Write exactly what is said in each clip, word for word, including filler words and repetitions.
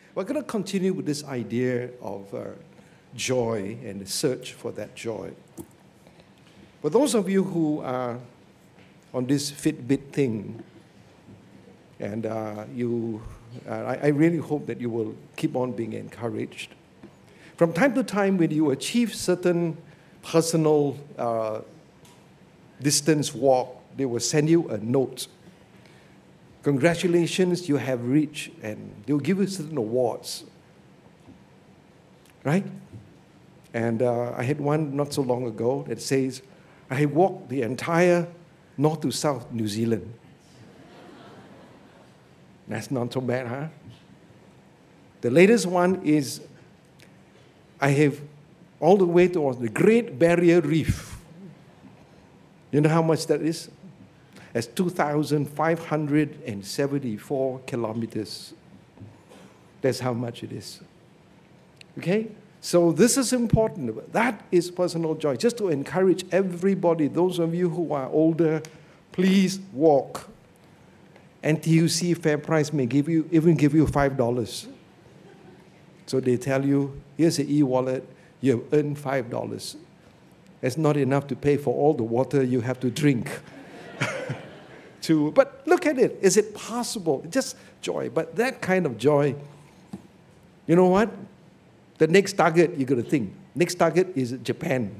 We're going to continue with this idea of uh, joy and the search for that joy. For those of you who are on this Fitbit thing, and uh, you, uh, I, I really hope that you will keep on being encouraged. From time to time, when you achieve certain personal uh, distance walk, they will send you a note. Congratulations, you have reached, and they'll give you certain awards. Right? And uh, I had one not so long ago that says, I have walked the entire north to south New Zealand. That's not so bad, huh? The latest one is, I have all the way towards the Great Barrier Reef. You know how much that is? That's two thousand five hundred seventy-four kilometers. That's how much it is. Okay? So this is important. That is personal joy. Just to encourage everybody, those of you who are older, please walk. N T U C FairPrice may give you, even give you five dollars. So they tell you, here's an e-wallet, you have earned five dollars. It's not enough to pay for all the water you have to drink. to, but look at it. Is it possible? Just joy. But that kind of joy, you know what? The next target, you're going to think. Next target is Japan.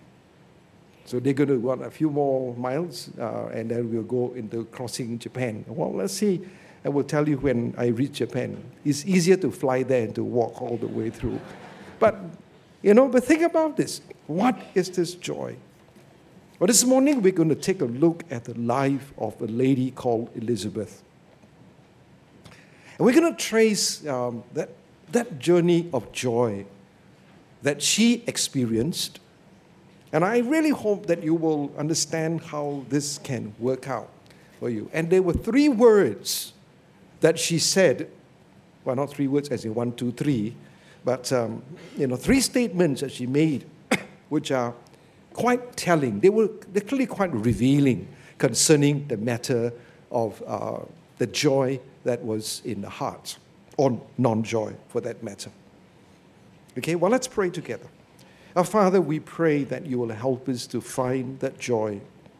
So they're going to want a few more miles, uh, and then we'll go into crossing Japan. Well, let's see. I will tell you when I reach Japan. It's easier to fly there than to walk all the way through. But, you know, but think about this. What is this joy? Well, this morning we're going to take a look at the life of a lady called Elizabeth. And we're going to trace um, that, that journey of joy that she experienced. And I really hope that you will understand how this can work out for you. And there were three words that she said, well, not three words as in one, two, three, but, um, you know, three statements that she made, which are quite telling. They were they're clearly quite revealing concerning the matter of uh, the joy that was in the heart, or non-joy for that matter. Okay, well, let's pray together. Our Father, we pray that you will help us to find that joy,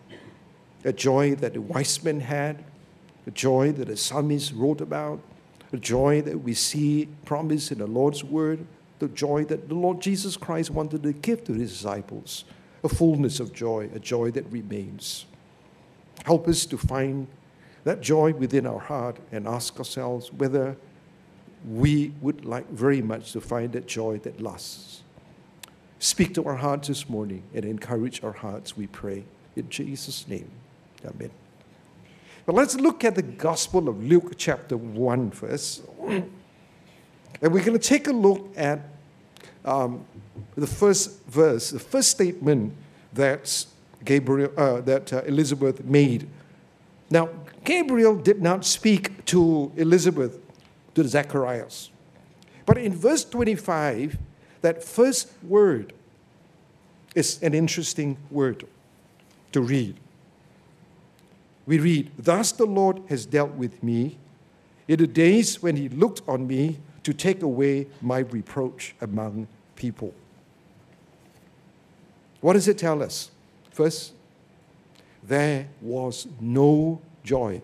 a joy that the wise men had, a joy that the psalmist wrote about, a joy that we see promised in the Lord's word, the joy that the Lord Jesus Christ wanted to give to his disciples, a fullness of joy, a joy that remains. Help us to find that joy within our heart and ask ourselves whether we would like very much to find that joy that lasts. Speak to our hearts this morning and encourage our hearts, we pray. In Jesus' name, amen. But let's look at the Gospel of Luke chapter one first. And we're going to take a look at um, the first verse, the first statement that Gabriel, uh, that uh, Elizabeth made. Now, Gabriel did not speak to Elizabeth, to Zacharias. But in verse twenty-five, that first word is an interesting word to read. We read, "Thus the Lord has dealt with me in the days when he looked on me to take away my reproach among people." What does it tell us? First, there was no joy.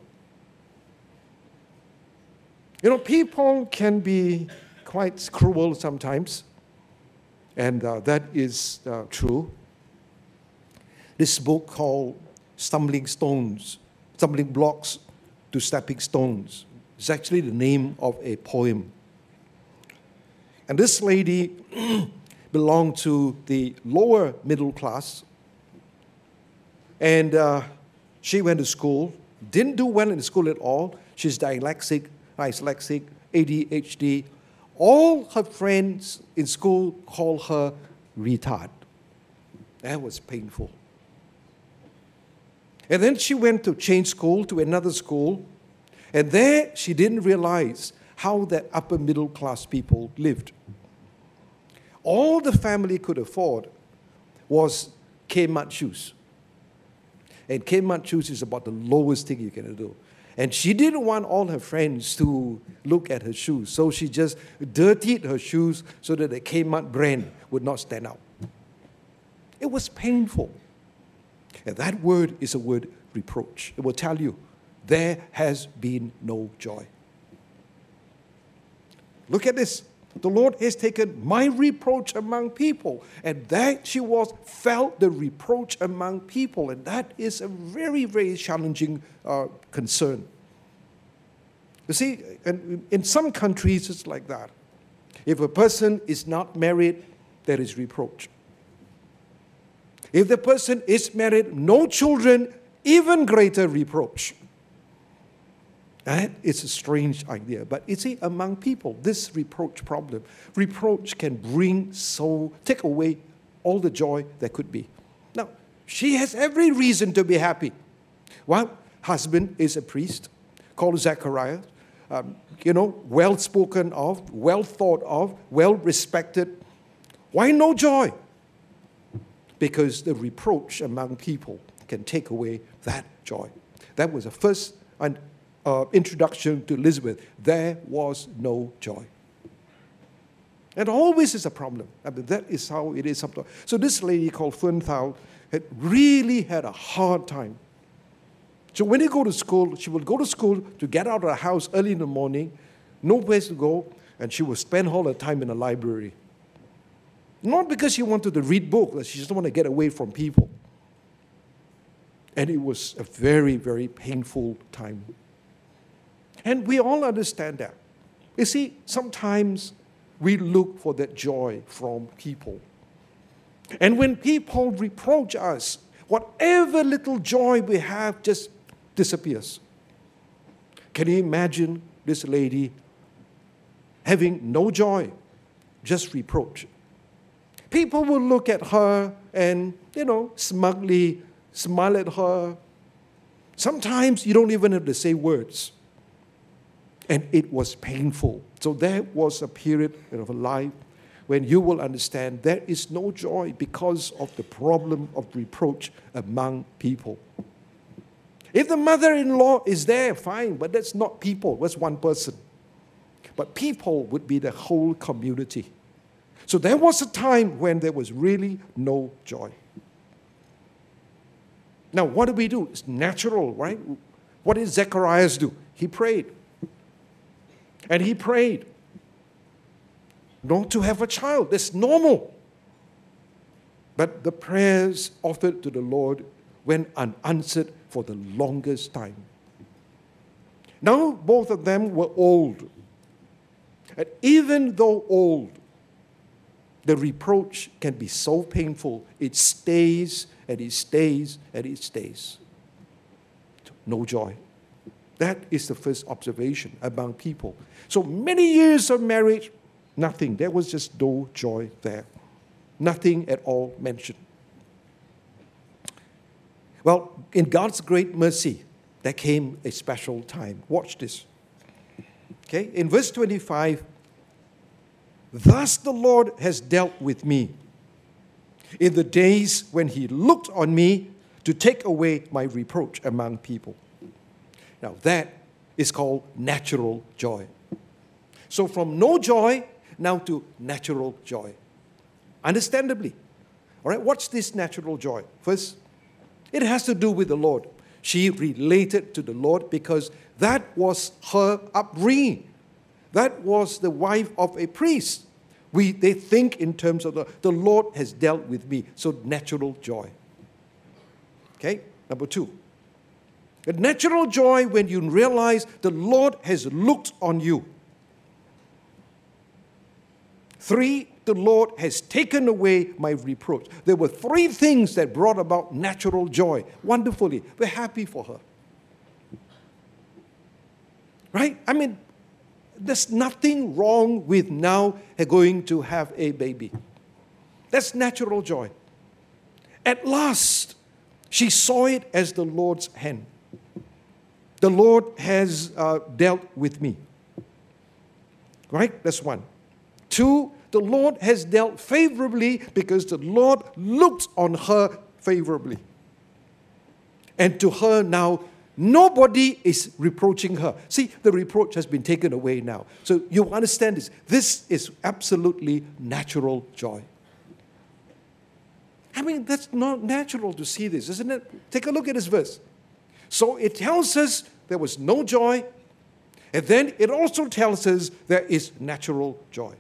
You know, people can be quite cruel sometimes, and uh, that is uh, true. This book called Stumbling Stones, Stumbling Blocks to Stepping Stones, is actually the name of a poem. And this lady belonged to the lower middle class, and uh, she went to school, didn't do well in school at all. She's dyslexic, dyslexic, A D H D. All her friends in school call her retard. That was painful. And then she went to change school to another school, and there she didn't realize how that upper middle class people lived. All the family could afford was Kmart shoes. And Kmart shoes is about the lowest thing you can do. And she didn't want all her friends to look at her shoes. So she just dirtied her shoes so that the Kmart brand would not stand out. It was painful. And that word is a word reproach. It will tell you, there has been no joy. Look at this. The Lord has taken my reproach among people. And that she was, felt the reproach among people. And that is a very, very challenging uh, concern. You see, in, in some countries it's like that. If a person is not married, there is reproach. If the person is married, no children, even greater reproach. That is a strange idea. But you see, among people, this reproach problem, reproach can bring so, take away all the joy there could be. Now, she has every reason to be happy. One husband is a priest called Zechariah, um, you know, well spoken of, well thought of, well respected. Why no joy? Because the reproach among people can take away that joy. That was the first uh, introduction to Elizabeth. There was no joy. And always is a problem. I mean, that is how it is sometimes. So this lady called Fern Thao had really had a hard time. So when they go to school, she would go to school to get out of the house early in the morning, no place to go, and she would spend all her time in the library. Not because she wanted to read books, she just wanted to get away from people. And it was a very, very painful time. And we all understand that. You see, sometimes we look for that joy from people. And when people reproach us, whatever little joy we have just disappears. Can you imagine this lady having no joy, just reproach? People will look at her and, you know, smugly smile at her. Sometimes you don't even have to say words. And it was painful. So there was a period of her life when you will understand there is no joy because of the problem of reproach among people. If the mother-in-law is there, fine, but that's not people, that's one person. But people would be the whole community. So there was a time when there was really no joy. Now, what do we do? It's natural, right? What did Zacharias do? He prayed. And he prayed not to have a child. That's normal. But the prayers offered to the Lord went unanswered for the longest time. Now, both of them were old. And even though old, the reproach can be so painful. It stays and it stays and it stays. No joy. That is the first observation among people. So many years of marriage, nothing. There was just no joy there. Nothing at all mentioned. Well, in God's great mercy, there came a special time. Watch this. Okay, in verse twenty-five, thus the Lord has dealt with me in the days when he looked on me to take away my reproach among people. Now that is called natural joy. So from no joy now to natural joy. Understandably. All right, what's this natural joy? First, it has to do with the Lord. She related to the Lord because that was her upbringing. That was the wife of a priest. We, they think in terms of the, the Lord has dealt with me. So natural joy. Okay, number two. A natural joy when you realize the Lord has looked on you. Three, the Lord has taken away my reproach. There were three things that brought about natural joy. Wonderfully. We're happy for her. Right? I mean, there's nothing wrong with now going to have a baby. That's natural joy. At last, she saw it as the Lord's hand. The Lord has uh, dealt with me. Right? That's one. Two, the Lord has dealt favorably because the Lord looked on her favorably. And to her now, Nobody is reproaching her. See, the reproach has been taken away now. So you understand this. This is absolutely natural joy. I mean, that's not natural to see this, isn't it? Take a look at this verse. So it tells us there was no joy, and then it also tells us there is natural joy.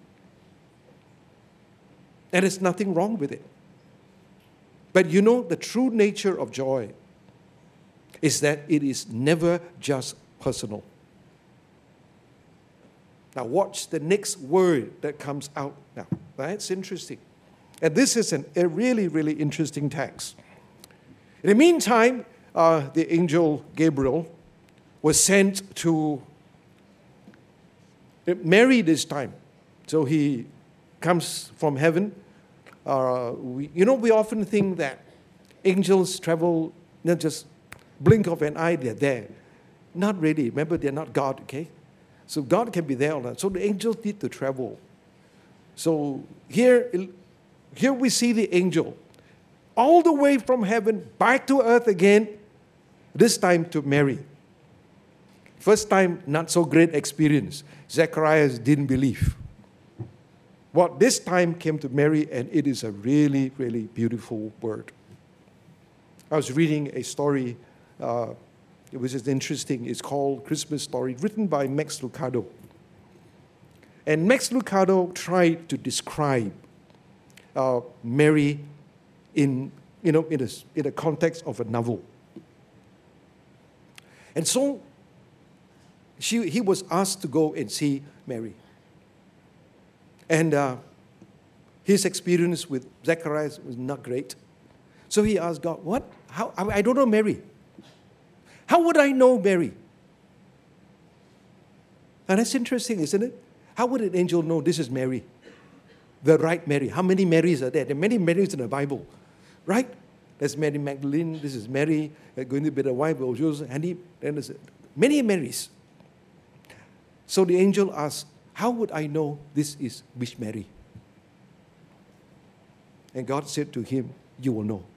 And there's nothing wrong with it. But you know, the true nature of joy is that it is never just personal. Now watch the next word that comes out now. That's interesting. And this is an, a really, really interesting text. In the meantime, uh, the angel Gabriel was sent to Mary this time. So he comes from heaven. Uh, we, you know, we often think that angels travel, not just blink of an eye, they're there. Not really. Remember, they're not God, okay? So God can be there all that. So the angels need to travel. So here, here we see the angel all the way from heaven back to earth again, this time to Mary. First time, not so great experience. Zacharias didn't believe. Well, this time came to Mary, and it is a really, really beautiful word. I was reading a story, uh, it was just interesting. It's called Christmas Story, written by Max Lucado. And Max Lucado tried to describe uh, Mary in, you know, in a, in a context of a novel. And so she, he was asked to go and see Mary. And uh, his experience with Zacharias was not great. So he asked God, what? How? I don't know Mary. How would I know Mary? And that's interesting, isn't it? How would an angel know this is Mary? The right Mary. How many Marys are there? There are many Marys in the Bible, right? There's Mary Magdalene. This is Mary, going to be the wife of Joseph. And he, then there's many Marys. So the angel asked, how would I know this is which Mary? And God said to him, you will know.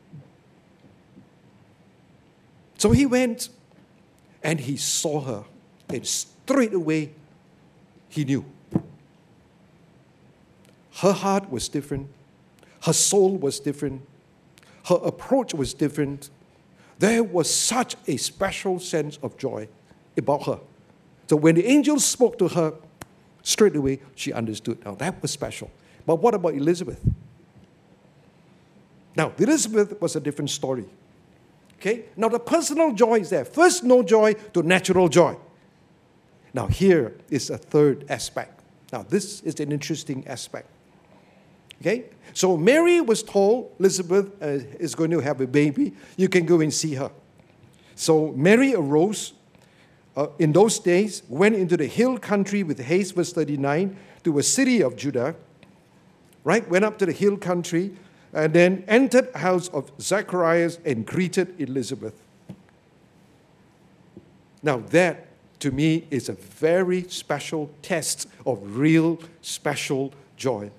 So he went and he saw her, and straight away he knew. Her heart was different. Her soul was different. Her approach was different. There was such a special sense of joy about her. So when the angel spoke to her, straight away she understood. Now that was special. But what about Elizabeth? Now, Elizabeth was a different story. Okay? Now the personal joy is there. First, no joy to natural joy. Now here is a third aspect. Now this is an interesting aspect. Okay? So Mary was told Elizabeth uh, is going to have a baby. You can go and see her. So Mary arose uh, in those days, went into the hill country with haste, verse thirty-nine, to a city of Judah. Right? Went up to the hill country and then entered the house of Zacharias and greeted Elizabeth. Now that, to me, is a very special test of real special joy.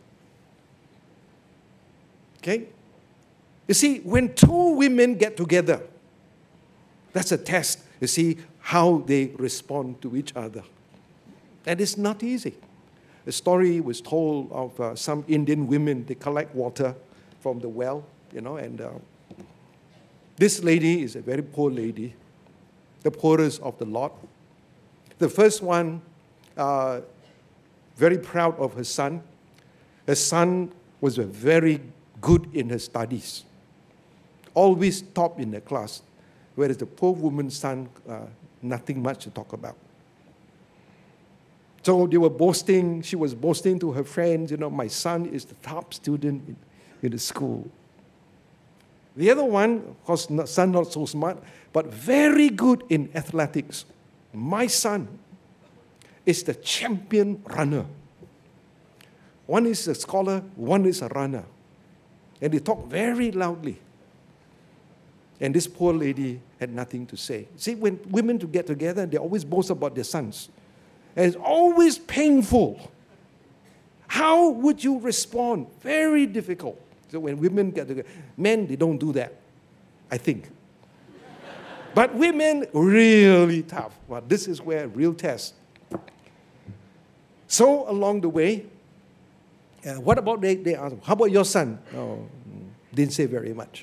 Okay? You see, when two women get together, that's a test. You see how they respond to each other. And it's not easy. A story was told of uh, some Indian women. They collect water from the well, you know, and uh, this lady is a very poor lady, the poorest of the lot. The first one, uh, very proud of her son. Her son was a very good in her studies, always top in the class, whereas the poor woman's son, uh, nothing much to talk about. So they were boasting, she was boasting to her friends, you know, my son is the top student in, in the school. The other one, of course, son not so smart, but very good in athletics. My son is the champion runner. One is a scholar, one is a runner. And they talk very loudly. And this poor lady had nothing to say. See, when women to get together, they always boast about their sons. And it's always painful. How would you respond? Very difficult. So when women get together, men, they don't do that, I think. But women, really tough. Well, this is where real test. So along the way, uh, what about they, they asked, how about your son? Oh, didn't say very much.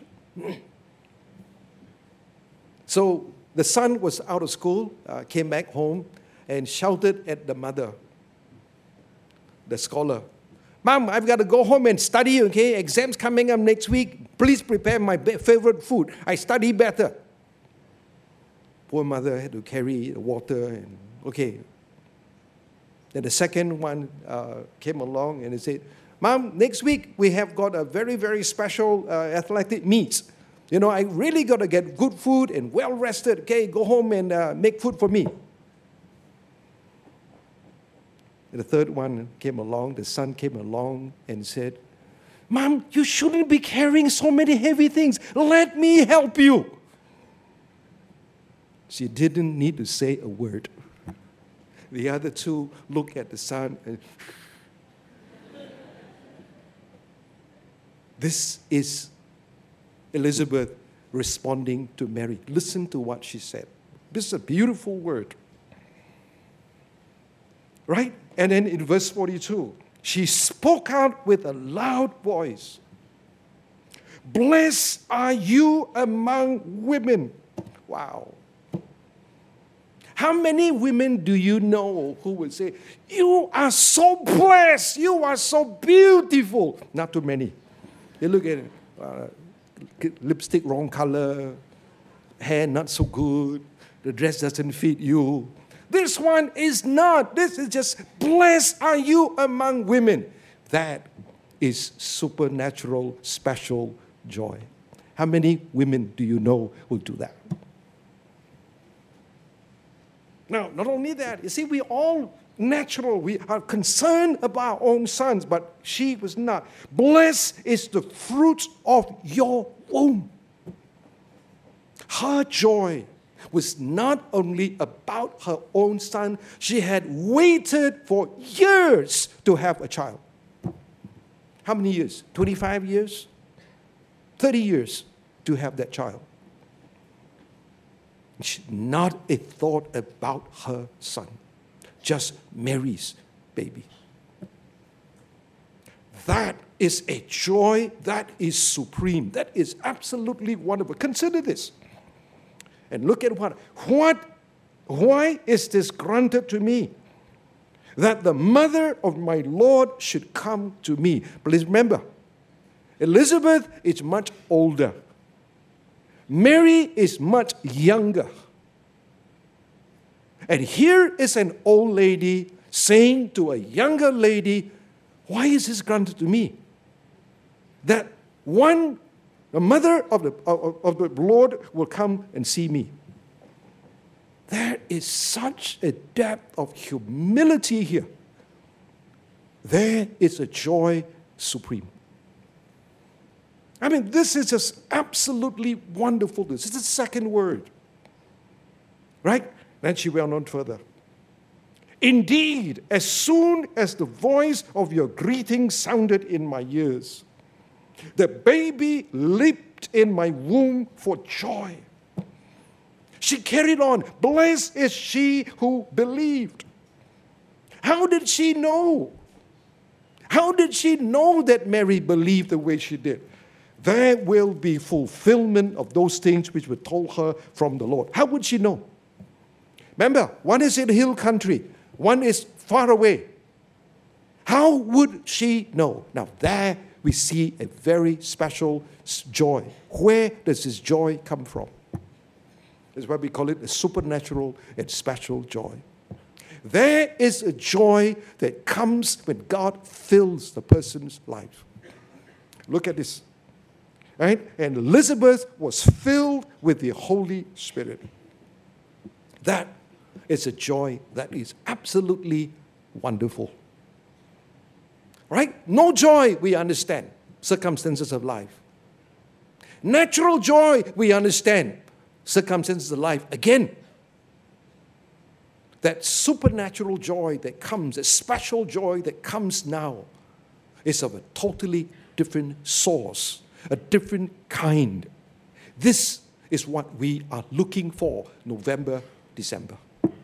So the son was out of school, uh, came back home, and shouted at the mother, the scholar, Mom, I've got to go home and study, okay? Exams coming up next week. Please prepare my favorite food. I study better. Poor mother had to carry the water and, okay. Then the second one uh, came along and he said, Mom, next week we have got a very, very special uh, athletic meet. You know, I really got to get good food and well rested. Okay, go home and uh, make food for me. And the third one came along, the son came along and said, Mom, you shouldn't be carrying so many heavy things. Let me help you. She didn't need to say a word. The other two looked at the son and this is Elizabeth responding to Mary. Listen to what she said. This is a beautiful word. Right? And then in verse forty-two, she spoke out with a loud voice. Blessed are you among women. Wow. How many women do you know who would say, you are so blessed, you are so beautiful? Not too many. You look at it, uh, lipstick wrong color, hair not so good, the dress doesn't fit you. This one is not. This is just, blessed are you among women. That is supernatural, special joy. How many women do you know who do that? Now, not only that, you see, we all natural. We are concerned about our own sons, but she was not. Blessed is the fruit of your womb. Her joy was not only about her own son, she had waited for years to have a child. How many years? twenty-five years? thirty years to have that child. Not a thought about her son, just Mary's baby. That is a joy that is supreme. That is absolutely wonderful. Consider this. And look at what, what, why is this granted to me? That the mother of my Lord should come to me. Please remember, Elizabeth is much older. Mary is much younger. And here is an old lady saying to a younger lady, why is this granted to me? That one, the mother of the, of, of the Lord will come and see me. There is such a depth of humility here. There is a joy supreme. I mean, this is just absolutely wonderful. This is the second word. Right? Then she went on further. Indeed, as soon as the voice of your greeting sounded in my ears, the baby leaped in my womb for joy. She carried on. Blessed is she who believed. How did she know? How did she know that Mary believed the way she did? There will be fulfillment of those things which were told her from the Lord. How would she know? Remember, one is in hill country, one is far away. How would she know? Now there we see a very special joy. Where does this joy come from? That's why we call it a supernatural and special joy. There is a joy that comes when God fills the person's life. Look at this. Right? And Elizabeth was filled with the Holy Spirit. That is a joy that is absolutely wonderful. Right? No joy, we understand. Circumstances of life. Natural joy, we understand. Circumstances of life. Again, that supernatural joy that comes, a special joy that comes now, is of a totally different source. A different kind. This is what we are looking for November, December.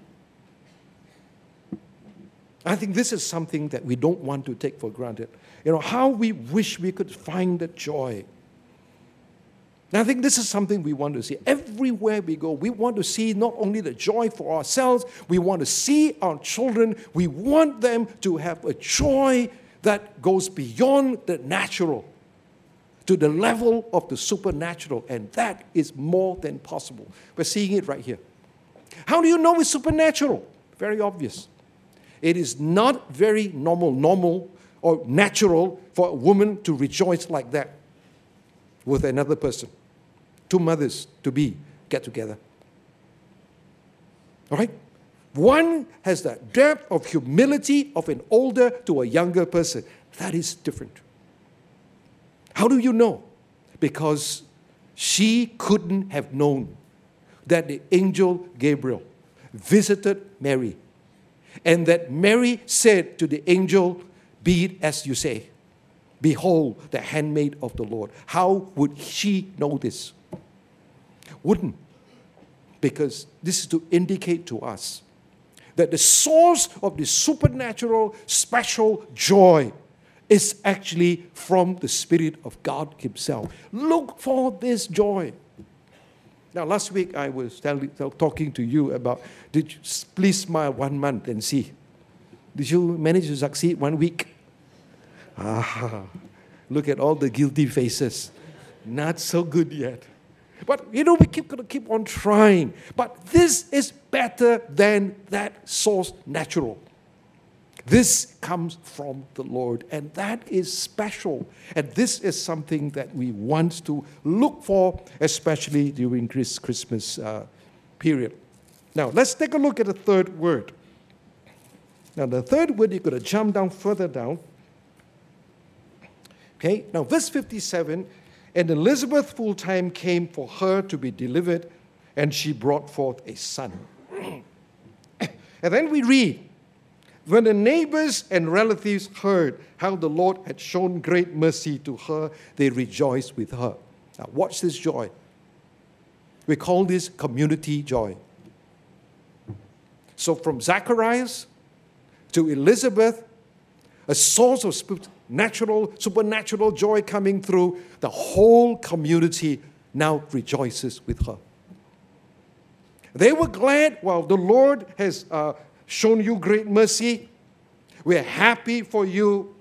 I think this is something that we don't want to take for granted. You know, how we wish we could find the joy. And I think this is something we want to see. Everywhere we go, we want to see not only the joy for ourselves, we want to see our children. We want them to have a joy that goes beyond the natural to the level of the supernatural, and that is more than possible. We're seeing it right here. How do you know it's supernatural? Very obvious. It is not very normal, normal or natural for a woman to rejoice like that with another person. Two mothers to be get together. All right? One has the depth of humility of an older to a younger person. That is different. How do you know? Because she couldn't have known that the angel Gabriel visited Mary, and that Mary said to the angel, "Be it as you say. Behold, the handmaid of the Lord." How would she know this? Wouldn't. Because this is to indicate to us that the source of the supernatural, special joy is actually from the Spirit of God Himself. Look for this joy. Now, last week I was telling, talking to you about, did you please smile one month and see? Did you manage to succeed one week? Ah, look at all the guilty faces. Not so good yet. But, you know, we keep going to keep on trying. But this is better than that source natural. This comes from the Lord, and that is special. And this is something that we want to look for, especially during this Christmas uh, period. Now, let's take a look at the third word. Now, the third word, you're going to jump down further down. Okay, now verse fifty-seven, and Elizabeth full time came for her to be delivered, and she brought forth a son. And then we read, when the neighbors and relatives heard how the Lord had shown great mercy to her, they rejoiced with her. Now, watch this joy. We call this community joy. So from Zacharias to Elizabeth, a source of natural, supernatural joy coming through, the whole community now rejoices with her. They were glad, well, the Lord has uh, shown you great mercy. We're happy for you.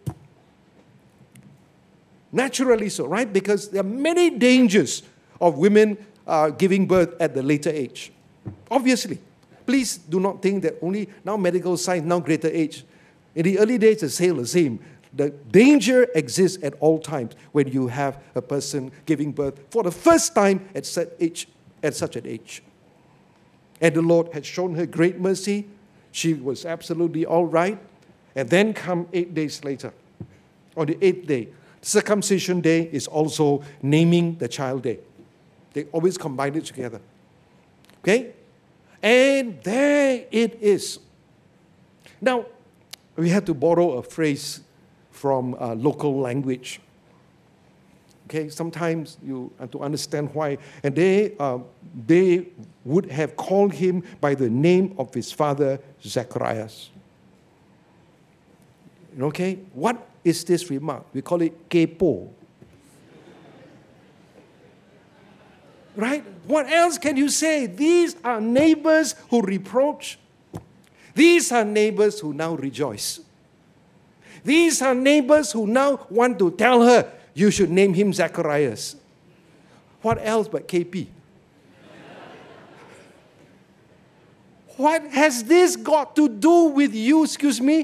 Naturally so, right? Because there are many dangers of women uh, giving birth at the later age. Obviously. Please do not think that only now medical science, now greater age. In the early days, it's still the same. The danger exists at all times when you have a person giving birth for the first time at such age, at such an age. And the Lord had shown her great mercy. She was absolutely all right. And then come eight days later. On the eighth day, circumcision day is also naming the child day. They always combine it together. Okay? And there it is. Now, we had to borrow a phrase from uh, local language. Okay, sometimes you have to understand why. And they, uh, they would have called him by the name of his father, Zacharias. Okay, what is this remark? We call it kepo. Right? What else can you say? These are neighbors who reproach. These are neighbors who now rejoice. These are neighbors who now want to tell her, you should name him Zacharias. What else but K P? What has this got to do with you, excuse me?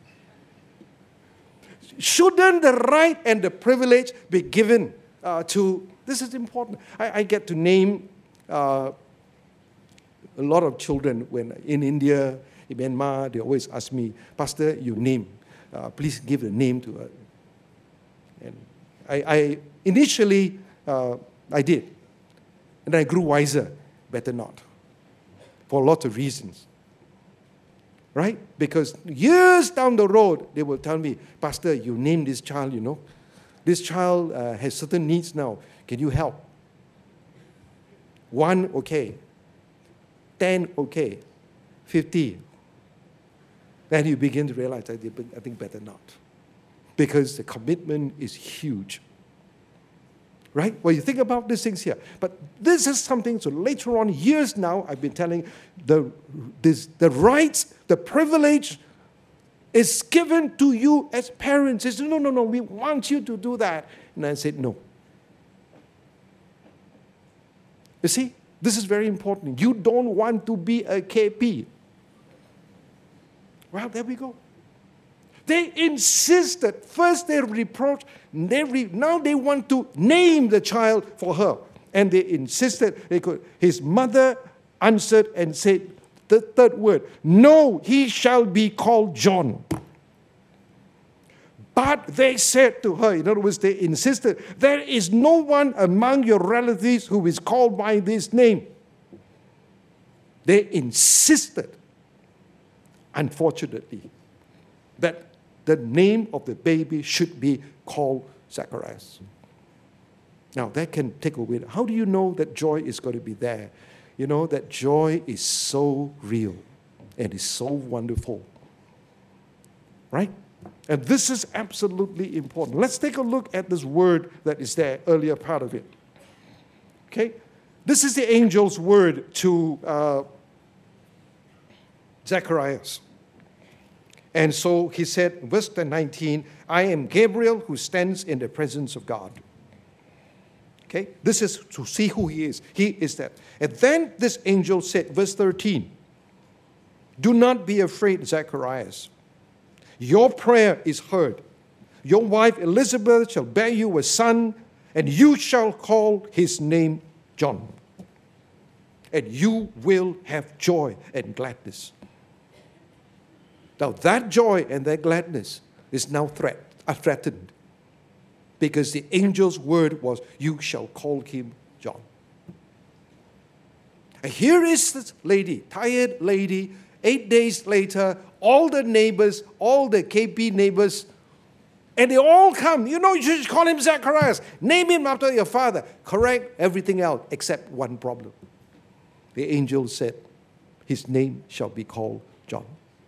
Shouldn't the right and the privilege be given uh, to, this is important. I, I get to name uh, a lot of children when in India, in Myanmar, they always ask me, Pastor, you name. Uh, please give a name to her. And I, I initially, uh, I did. And I grew wiser. Better not. For lots of reasons. Right? Because years down the road, they will tell me, Pastor, you named this child, you know. This child uh, has certain needs now. Can you help? One, okay. Ten, okay. Fifty. Then you begin to realize, I think better not. Because the commitment is huge. Right? Well, you think about these things here. But this is something, so later on, years now, I've been telling the, this, the rights, the privilege is given to you as parents. They said, no, no, no, we want you to do that. And I said, no. You see, this is very important. You don't want to be a K P. Well, there we go. They insisted. First they reproached, they re, now they want to name the child for her. And they insisted. They could. His mother answered and said the third word, no, he shall be called John. But they said to her, in other words, they insisted, there is no one among your relatives who is called by this name. They insisted, unfortunately, that the name of the baby should be called Zacharias. Now, that can take away. How do you know that joy is going to be there? You know, that joy is so real and is so wonderful. Right? And this is absolutely important. Let's take a look at this word that is there, earlier part of it. Okay? This is the angel's word to uh, Zacharias. And so he said, verse nineteen, I am Gabriel who stands in the presence of God. Okay? This is to see who he is. He is that. And then this angel said, verse thirteen, do not be afraid, Zacharias. Your prayer is heard. Your wife Elizabeth shall bear you a son, and you shall call his name John. And you will have joy and gladness. Now that joy and that gladness is now threat, uh, threatened. Because the angel's word was, you shall call him John. And here is this lady, tired lady, eight days later, all the neighbors, all the K P neighbors, and they all come. You know, you should call him Zacharias. Name him after your father. Correct everything else except one problem. The angel said, his name shall be called John.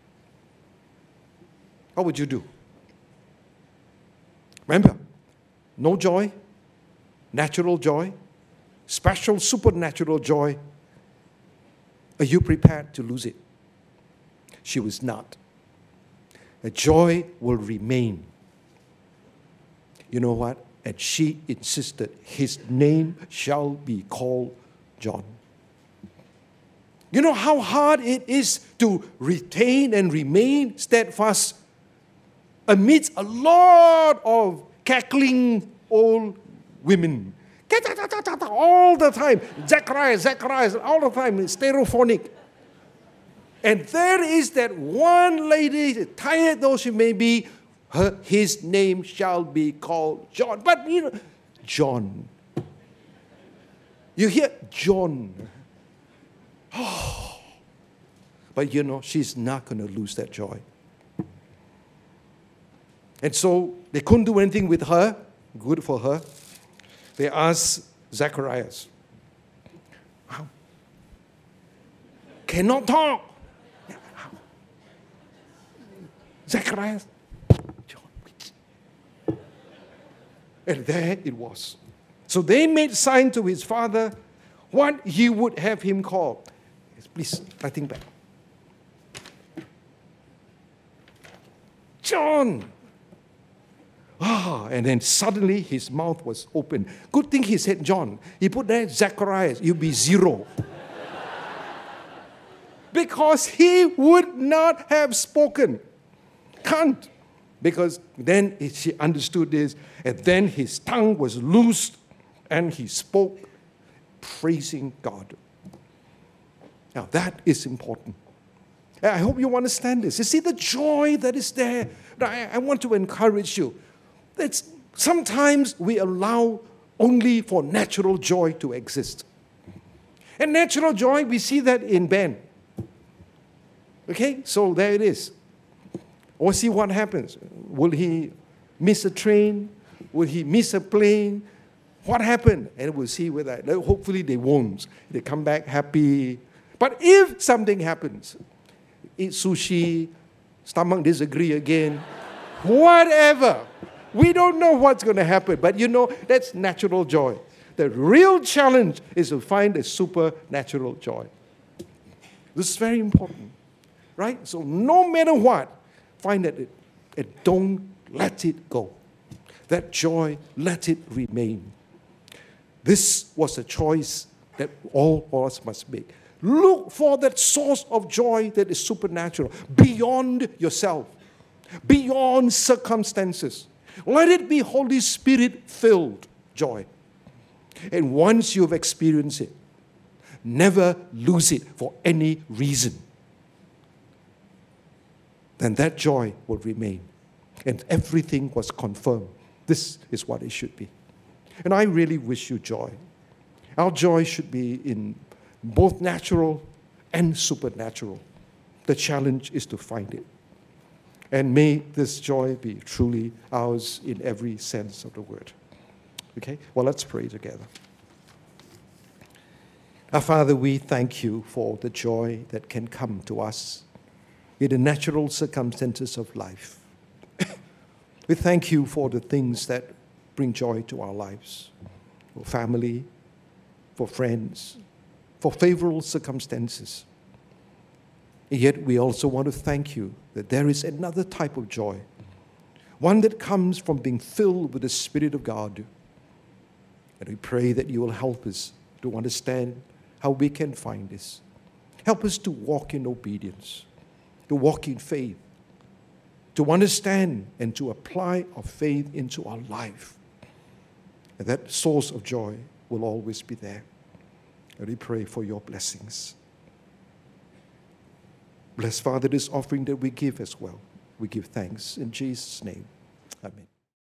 How would you do? Remember, no joy, natural joy, special supernatural joy. Are you prepared to lose it? She was not. The joy will remain. You know what? And she insisted, his name shall be called John. You know how hard it is to retain and remain steadfast amidst a lot of cackling old women. All the time. Zacharias, Zacharias, all the time. Stereophonic. And there is that one lady, tired though she may be, her, his name shall be called John. But, you know, John. You hear John. Oh. But, you know, she's not going to lose that joy. And so they couldn't do anything with her. Good for her. They asked Zacharias. Wow. Cannot talk. Zacharias. And there it was. So they made sign to his father what he would have him called. Please, writing back. John. Ah, and then suddenly his mouth was open. Good thing he said John. He put there Zacharias. You'll be zero. Because he would not have spoken. Can't. Because then she understood this, and then his tongue was loosed, and he spoke, praising God. Now that is important. I hope you understand this. You see the joy that is there. I, I want to encourage you. It's, sometimes we allow only for natural joy to exist. And natural joy, we see that in Ben. Okay, so there it is. Or see what happens. Will he miss a train? Will he miss a plane? What happened? And we'll see whether, hopefully they won't. They come back happy. But if something happens, eat sushi, stomach disagree again, whatever. We don't know what's going to happen. But you know, that's natural joy. The real challenge is to find a supernatural joy. This is very important, right? So no matter what, find that it, it don't let it go. That joy, let it remain. This was a choice that all of us must make. Look for that source of joy that is supernatural, beyond yourself, beyond circumstances. Let it be Holy Spirit-filled joy. And once you've experienced it, never lose it for any reason. Then that joy will remain. And everything was confirmed. This is what it should be. And I really wish you joy. Our joy should be in both natural and supernatural. The challenge is to find it. And may this joy be truly ours in every sense of the word. Okay? Well, let's pray together. Our Father, we thank you for the joy that can come to us in the natural circumstances of life. We thank you for the things that bring joy to our lives, for family, for friends, for favorable circumstances. And yet we also want to thank you that there is another type of joy, one that comes from being filled with the Spirit of God. And we pray that you will help us to understand how we can find this. Help us to walk in obedience, to walk in faith, to understand and to apply our faith into our life. And that source of joy will always be there. And we pray for your blessings. Bless, Father, this offering that we give as well. We give thanks in Jesus' name. Amen.